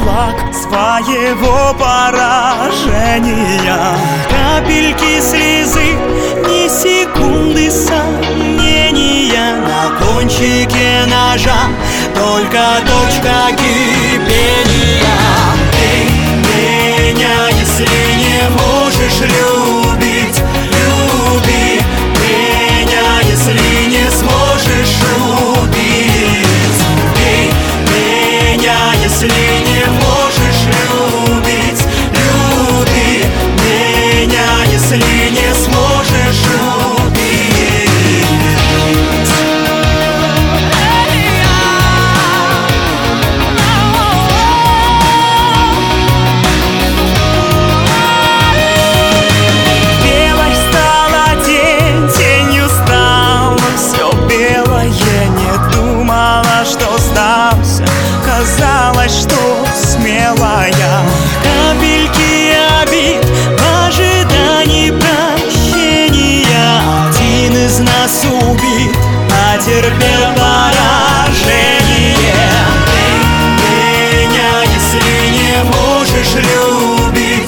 флаг своего поражения. Капельки слезы, ни секунды сомнения. На кончике ножа только точка кипения. Ты меня, если не можешь любить, люби меня, если не сможешь убить. Ты меня, если не можешь любить, люби меня, если не сможешь убить. Казалось, что смелая. Капельки обид в ожидании прощения. Один из нас убит, потерпел поражение. Ты меня, если не можешь любить,